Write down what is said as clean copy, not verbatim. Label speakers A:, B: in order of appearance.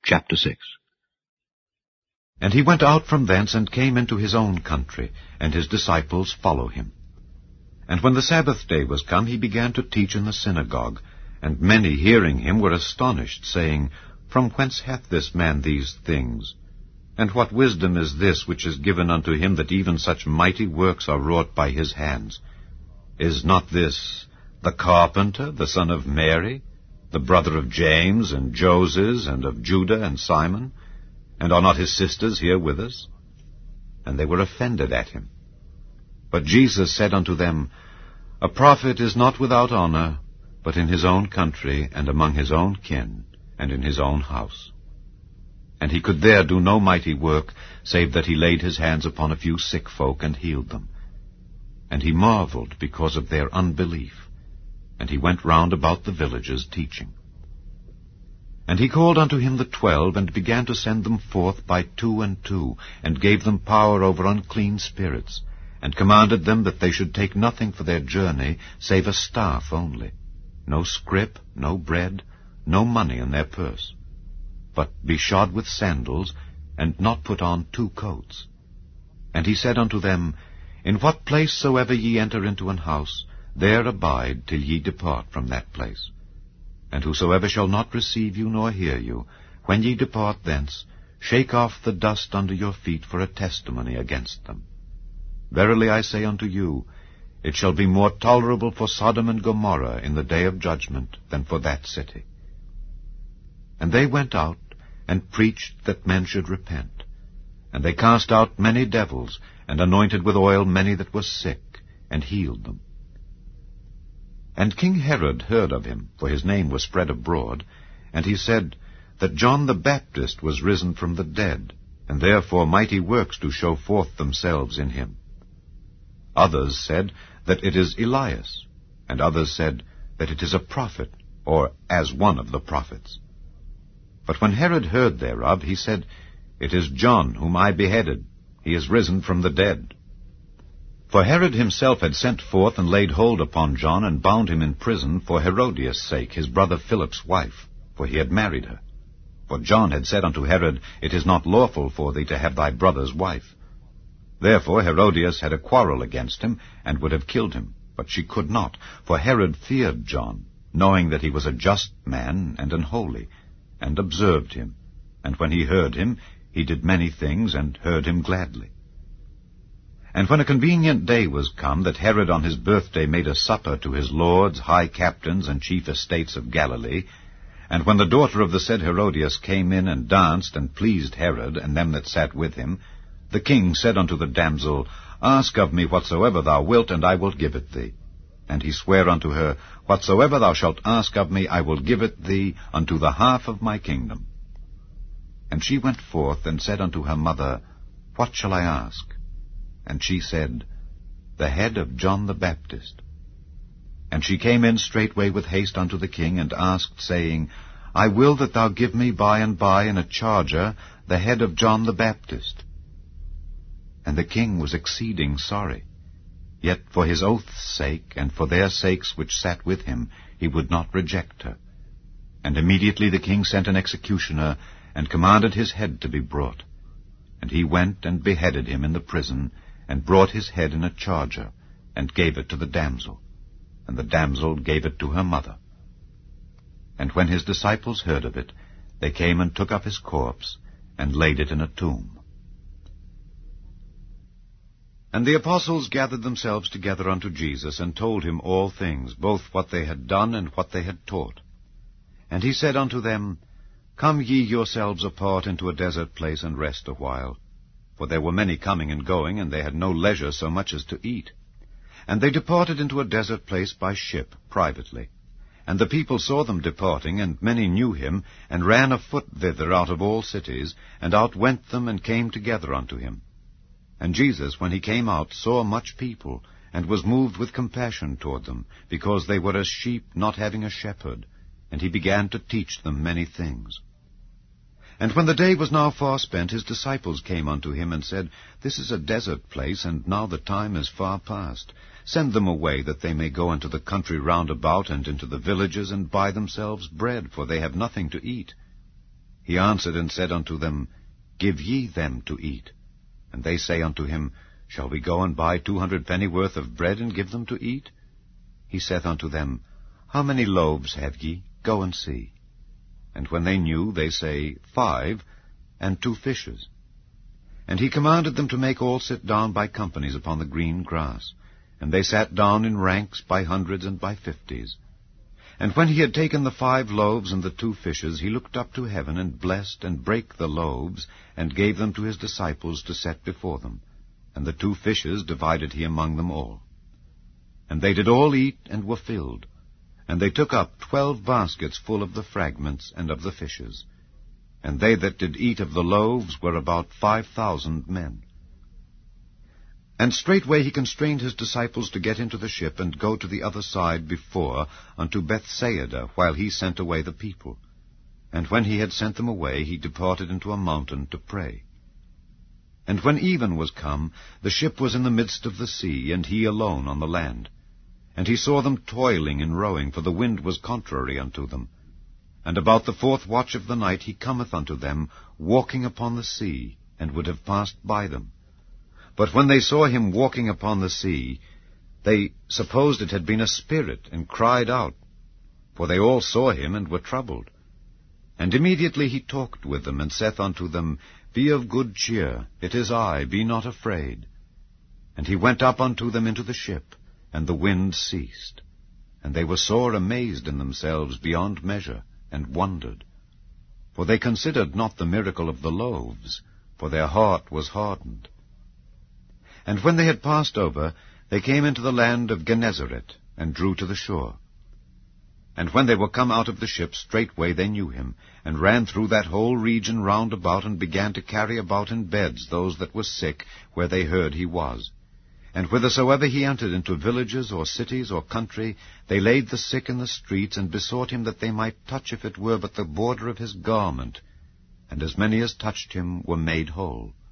A: Chapter 6.
B: And he went out from thence, and came into his own country, and his disciples follow him. And when the Sabbath day was come, he began to teach in the synagogue. And many hearing him were astonished, saying, From whence hath this man these things? And what wisdom is this which is given unto him, that even such mighty works are wrought by his hands? Is not this the carpenter, the son of Mary, the brother of James, and Joses, and of Judah, and Simon? And are not his sisters here with us? And they were offended at him. But Jesus said unto them, A prophet is not without honor, but in his own country, and among his own kin, and in his own house. And he could there do no mighty work, save that he laid his hands upon a few sick folk, and healed them. And he marveled because of their unbelief. And he went round about the villages teaching. And he called unto him the 12, and began to send them forth by 2 and 2, and gave them power over unclean spirits, and commanded them that they should take nothing for their journey, save a staff only, no scrip, no bread, no money in their purse, but be shod with sandals, and not put on 2 coats. And he said unto them, In what place soever ye enter into an house, there abide till ye depart from that place. And whosoever shall not receive you nor hear you, when ye depart thence, shake off the dust under your feet for a testimony against them. Verily I say unto you, it shall be more tolerable for Sodom and Gomorrah in the day of judgment than for that city. And they went out, and preached that men should repent. And they cast out many devils, and anointed with oil many that were sick, and healed them. And King Herod heard of him, for his name was spread abroad, and he said that John the Baptist was risen from the dead, and therefore mighty works do show forth themselves in him. Others said that it is Elias, and others said that it is a prophet, or as one of the prophets. But when Herod heard thereof, he said, It is John whom I beheaded. He is risen from the dead. For Herod himself had sent forth and laid hold upon John, and bound him in prison for Herodias' sake, his brother Philip's wife, for he had married her. For John had said unto Herod, It is not lawful for thee to have thy brother's wife. Therefore Herodias had a quarrel against him, and would have killed him, but she could not, for Herod feared John, knowing that he was a just man and an holy, and observed him. And when he heard him, he did many things, and heard him gladly. And when a convenient day was come, that Herod on his birthday made a supper to his lords, high captains, and chief estates of Galilee, and when the daughter of the said Herodias came in and danced, and pleased Herod, and them that sat with him, the king said unto the damsel, Ask of me whatsoever thou wilt, and I will give it thee. And he sware unto her, Whatsoever thou shalt ask of me, I will give it thee unto the half of my kingdom. And she went forth, and said unto her mother, What shall I ask? And she said, The head of John the Baptist. And she came in straightway with haste unto the king, and asked, saying, I will that thou give me by and by in a charger the head of John the Baptist. And the king was exceeding sorry. Yet for his oath's sake, and for their sakes which sat with him, he would not reject her. And immediately the king sent an executioner, and commanded his head to be brought. And he went and beheaded him in the prison, and brought his head in a charger, and gave it to the damsel. And the damsel gave it to her mother. And when his disciples heard of it, they came and took up his corpse, and laid it in a tomb. And the apostles gathered themselves together unto Jesus, and told him all things, both what they had done and what they had taught. And he said unto them, Come ye yourselves apart into a desert place, and rest a while. For there were many coming and going, and they had no leisure so much as to eat. And they departed into a desert place by ship, privately. And the people saw them departing, and many knew him, and ran afoot thither out of all cities, and outwent them, and came together unto him. And Jesus, when he came out, saw much people, and was moved with compassion toward them, because they were as sheep not having a shepherd, and he began to teach them many things. And when the day was now far spent, his disciples came unto him, and said, This is a desert place, and now the time is far past. Send them away, that they may go into the country round about, and into the villages, and buy themselves bread, for they have nothing to eat. He answered and said unto them, Give ye them to eat. And they say unto him, Shall we go and buy 200 pennyworth of bread, and give them to eat? He saith unto them, How many loaves have ye? Go and see. And when they knew, they say, 5, and 2 fishes. And he commanded them to make all sit down by companies upon the green grass. And they sat down in ranks by hundreds and by 50s. And when he had taken the 5 loaves and the 2 fishes, he looked up to heaven, and blessed, and brake the loaves, and gave them to his disciples to set before them. And the 2 fishes divided he among them all. And they did all eat, and were filled. And they took up 12 baskets full of the fragments and of the fishes. And they that did eat of the loaves were about 5,000 men. And straightway he constrained his disciples to get into the ship, and go to the other side before, unto Bethsaida, while he sent away the people. And when he had sent them away, he departed into a mountain to pray. And when even was come, the ship was in the midst of the sea, and he alone on the land. And he saw them toiling in rowing, for the wind was contrary unto them. And about the 4th watch of the night he cometh unto them, walking upon the sea, and would have passed by them. But when they saw him walking upon the sea, they supposed it had been a spirit, and cried out. For they all saw him, and were troubled. And immediately he talked with them, and saith unto them, Be of good cheer, it is I, be not afraid. And he went up unto them into the ship, and the wind ceased. And they were sore amazed in themselves beyond measure, and wondered. For they considered not the miracle of the loaves, for their heart was hardened. And when they had passed over, they came into the land of Gennesaret, and drew to the shore. And when they were come out of the ship, straightway they knew him, and ran through that whole region round about, and began to carry about in beds those that were sick, where they heard he was. And whithersoever he entered into villages, or cities, or country, they laid the sick in the streets, and besought him that they might touch, if it were but the border of his garment. And as many as touched him were made whole.